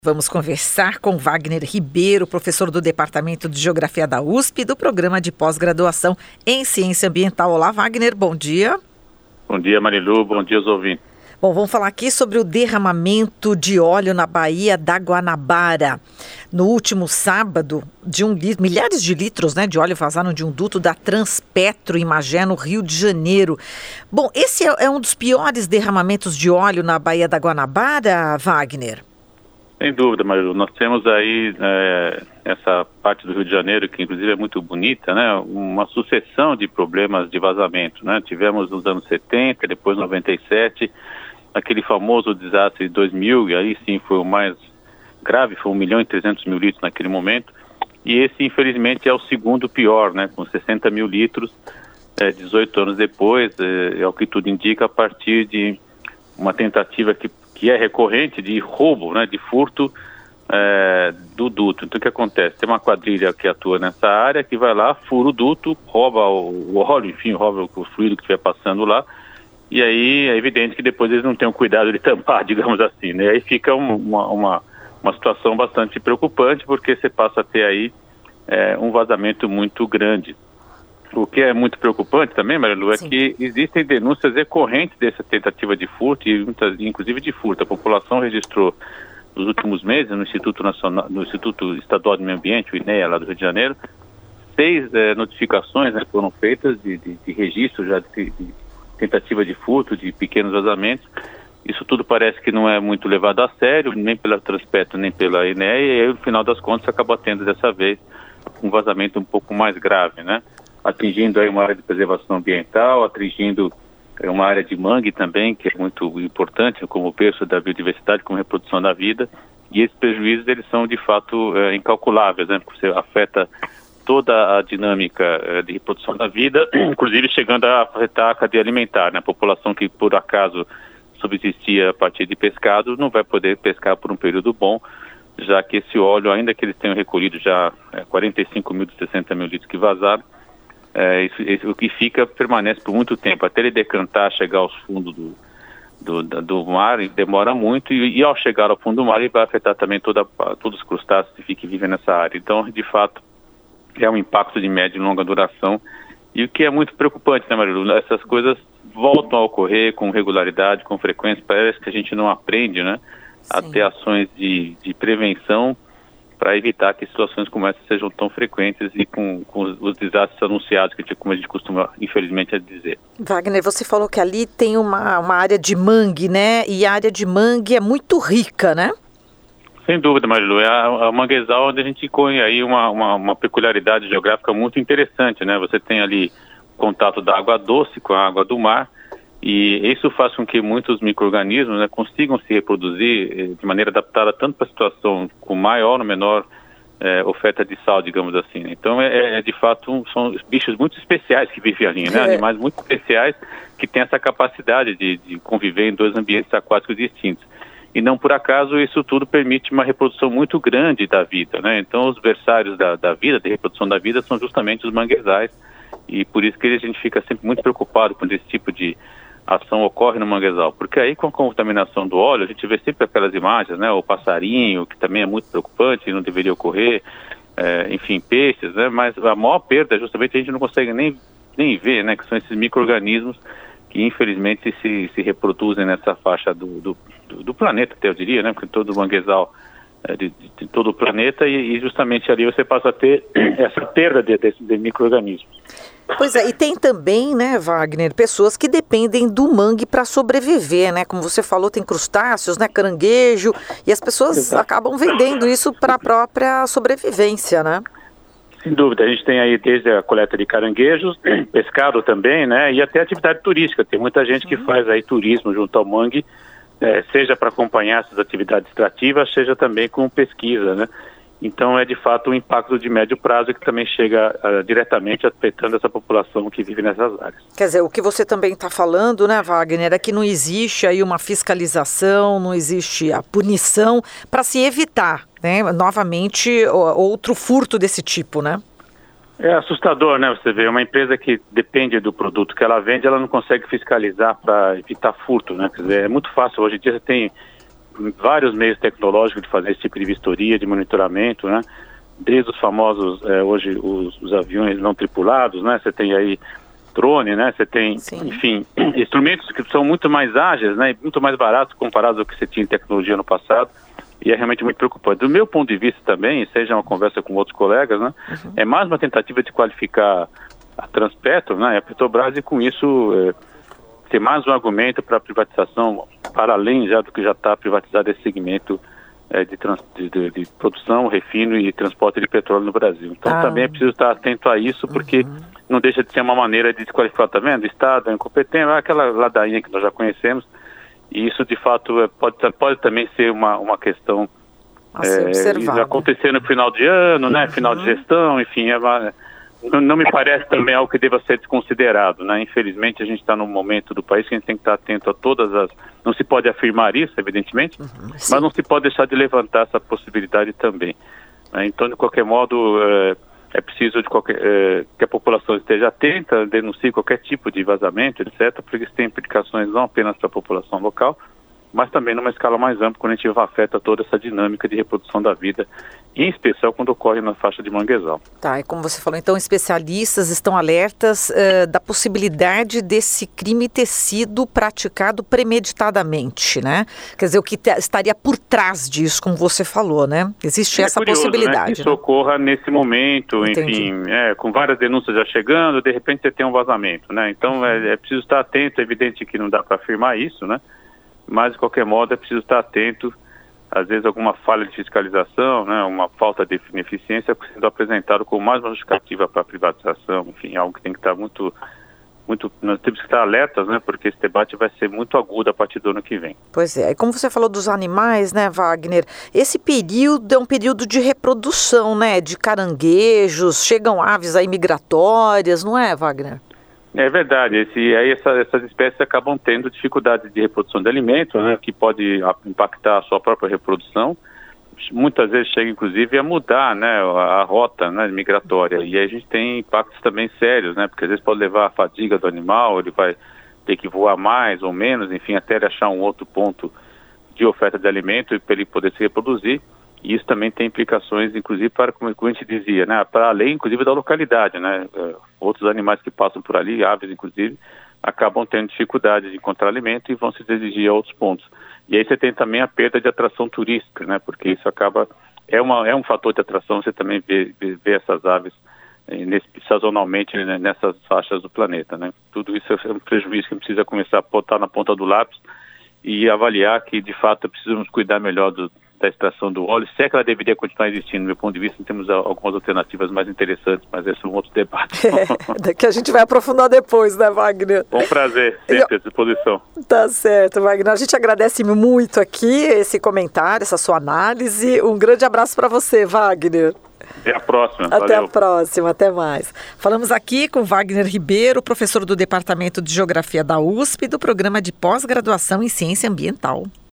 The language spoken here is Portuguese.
Vamos conversar com Wagner Ribeiro, professor do Departamento de Geografia da USP, do Programa de Pós-Graduação em Ciência Ambiental. Olá, Wagner, bom dia. Bom dia, Marilu, bom dia aos ouvintes. Bom, vamos falar aqui sobre o derramamento de óleo na Baía da Guanabara. No último sábado, milhares de litros, de óleo vazaram de um duto da Transpetro em Magé, no Rio de Janeiro. Bom, esse é um dos piores derramamentos de óleo na Baía da Guanabara, Wagner? Sem dúvida, Marilu. Nós temos aí essa parte do Rio de Janeiro, que inclusive é muito bonita, uma sucessão de problemas de vazamento. Tivemos nos anos 70, depois 97, aquele famoso desastre de 2000, e aí sim foi o mais grave, foi 1.300.000 litros naquele momento. E esse, infelizmente, é o segundo pior, com 60 mil litros, 18 anos depois, é o que tudo indica, a partir de uma tentativa que é recorrente de roubo, de furto do duto. Então o que acontece? Tem uma quadrilha que atua nessa área, que vai lá, fura o duto, rouba o óleo, enfim, rouba o fluido que estiver passando lá, e aí é evidente que depois eles não têm o cuidado de tampar, digamos assim, E aí fica uma situação bastante preocupante, porque você passa a ter aí um vazamento muito grande. O que é muito preocupante também, Marilu, é que existem denúncias recorrentes dessa tentativa de furto, e inclusive de furto. A população registrou nos últimos meses no Instituto Estadual de Meio Ambiente, o INEA, lá do Rio de Janeiro, 6 notificações foram feitas de registro já de tentativa de furto, de pequenos vazamentos. Isso tudo parece que não é muito levado a sério, nem pela Transpetro, nem pela INEA, e aí, no final das contas, acaba tendo dessa vez um vazamento um pouco mais grave, atingindo aí uma área de preservação ambiental, atingindo uma área de mangue também, que é muito importante como berço da biodiversidade, como reprodução da vida, e esses prejuízos eles são de fato incalculáveis, porque você afeta toda a dinâmica de reprodução da vida, inclusive chegando a afetar a cadeia alimentar, A população que por acaso subsistia a partir de pescado não vai poder pescar por um período bom, já que esse óleo, ainda que eles tenham recolhido já 45 mil dos 60 mil litros que vazaram, o que fica permanece por muito tempo, até ele decantar, chegar aos fundos do mar, demora muito, e ao chegar ao fundo do mar ele vai afetar também todos os crustáceos que vivem nessa área. Então, de fato, é um impacto de média e longa duração, e o que é muito preocupante, Marilu? Essas coisas voltam a ocorrer com regularidade, com frequência, parece que a gente não aprende, a ter ações de prevenção para evitar que situações como essa sejam tão frequentes e com os desastres anunciados, como a gente costuma, infelizmente, dizer. Wagner, você falou que ali tem uma área de mangue, E a área de mangue é muito rica, Sem dúvida, Marilu. É a manguezal onde a gente põe aí uma peculiaridade geográfica muito interessante, Você tem ali contato da água doce com a água do mar, e isso faz com que muitos micro-organismos consigam se reproduzir de maneira adaptada tanto para a situação com maior ou menor oferta de sal, digamos assim. Então, de fato, são bichos muito especiais que vivem ali, Animais muito especiais que têm essa capacidade de conviver em 2 ambientes aquáticos distintos. E não por acaso isso tudo permite uma reprodução muito grande da vida, Então, os berçários da vida, da reprodução da vida, são justamente os manguezais, e por isso que a gente fica sempre muito preocupado quando esse tipo de ação ocorre no manguezal, porque aí com a contaminação do óleo a gente vê sempre aquelas imagens, o passarinho, que também é muito preocupante e não deveria ocorrer, enfim, peixes, mas a maior perda justamente a gente não consegue nem ver, que são esses micro-organismos que infelizmente se reproduzem nessa faixa do planeta, até eu diria, porque todo o manguezal de todo o planeta, e justamente ali você passa a ter essa perda de micro-organismos. Pois é, e tem também, Wagner, pessoas que dependem do mangue para sobreviver, Como você falou, tem crustáceos, caranguejo, e as pessoas acabam vendendo isso para a própria sobrevivência, Sem dúvida, a gente tem aí desde a coleta de caranguejos, pescado também, e até atividade turística. Tem muita gente que faz aí turismo junto ao mangue, seja para acompanhar essas atividades extrativas, seja também com pesquisa, Então, é de fato um impacto de médio prazo que também chega diretamente afetando essa população que vive nessas áreas. Quer dizer, o que você também está falando, Wagner, é que não existe aí uma fiscalização, não existe a punição para se evitar, novamente, outro furto desse tipo, É assustador, Você vê, uma empresa que depende do produto que ela vende, ela não consegue fiscalizar para evitar furto, Quer dizer, é muito fácil. Hoje em dia você tem vários meios tecnológicos de fazer esse tipo de vistoria, de monitoramento, né? Desde os famosos, hoje, os aviões não tripulados, né? Você tem aí drone, né? Você tem, Sim. enfim, instrumentos que são muito mais ágeis, né? Muito mais baratos comparados ao que você tinha em tecnologia no passado. E é realmente muito preocupante. Do meu ponto de vista também, seja uma conversa com outros colegas, né? É mais uma tentativa de qualificar a Transpetro, né? A Petrobras, e com isso ter mais um argumento para a privatização, para além já do que já está privatizado esse segmento de produção, refino e transporte de petróleo no Brasil. Então também é preciso estar atento a isso, porque não deixa de ser uma maneira de desqualificar, tá vendo? O Estado é incompetente, aquela ladainha que nós já conhecemos, e isso de fato pode também ser uma questão acontecer no final de ano, né? Final de gestão, enfim, não me parece também algo que deva ser desconsiderado, né? Infelizmente a gente está num momento do país que a gente tem que estar atento a todas as... Não se pode afirmar isso, evidentemente, mas não se pode deixar de levantar essa possibilidade também, né? Então, de qualquer modo, é preciso que a população esteja atenta, denuncie qualquer tipo de vazamento, etc., porque isso tem implicações não apenas para a população local, mas também numa escala mais ampla, quando a gente afeta toda essa dinâmica de reprodução da vida, em especial quando ocorre na faixa de manguezal. Tá, e como você falou, então especialistas estão alertas da possibilidade desse crime ter sido praticado premeditadamente, né? Quer dizer, o que estaria por trás disso, como você falou, né? Existe essa curioso, possibilidade. Né? Que isso ocorra nesse momento, enfim, com várias denúncias já chegando, de repente você tem um vazamento, né? Então é preciso estar atento, é evidente que não dá para afirmar isso, né? Mas, de qualquer modo, é preciso estar atento, às vezes alguma falha de fiscalização, né, uma falta de eficiência sendo apresentado como mais uma justificativa para a privatização, enfim, algo que tem que estar muito, nós temos que estar alertas, né, porque esse debate vai ser muito agudo a partir do ano que vem. Pois é, e como você falou dos animais, né, Wagner, esse período é um período de reprodução, né, de caranguejos, chegam aves aí migratórias, não é, Wagner? É verdade, essas espécies acabam tendo dificuldade de reprodução de alimento, né, que pode impactar a sua própria reprodução. Muitas vezes chega, inclusive, a mudar, né, a rota, né, migratória. E aí a gente tem impactos também sérios, né, porque às vezes pode levar à fadiga do animal, ele vai ter que voar mais ou menos, enfim, até ele achar um outro ponto de oferta de alimento para ele poder se reproduzir. E isso também tem implicações, inclusive, para, como a gente dizia, né, para além, inclusive, da localidade, né, outros animais que passam por ali, aves, inclusive, acabam tendo dificuldade de encontrar alimento e vão se dirigir a outros pontos. E aí você tem também a perda de atração turística, né, porque isso acaba, é um fator de atração, você também vê essas aves sazonalmente, né, nessas faixas do planeta, né. Tudo isso é um prejuízo que precisa começar a botar na ponta do lápis e avaliar que, de fato, precisamos cuidar melhor da extração do óleo, se é que ela deveria continuar existindo. Do meu ponto de vista, temos algumas alternativas mais interessantes, mas esse é um outro debate. Que a gente vai aprofundar depois, né, Wagner? Bom prazer, sempre à disposição. Tá certo, Wagner. A gente agradece muito aqui esse comentário, essa sua análise. Um grande abraço para você, Wagner. Até a próxima. Até a próxima, até mais. Falamos aqui com Wagner Ribeiro, professor do Departamento de Geografia da USP, do Programa de Pós-Graduação em Ciência Ambiental.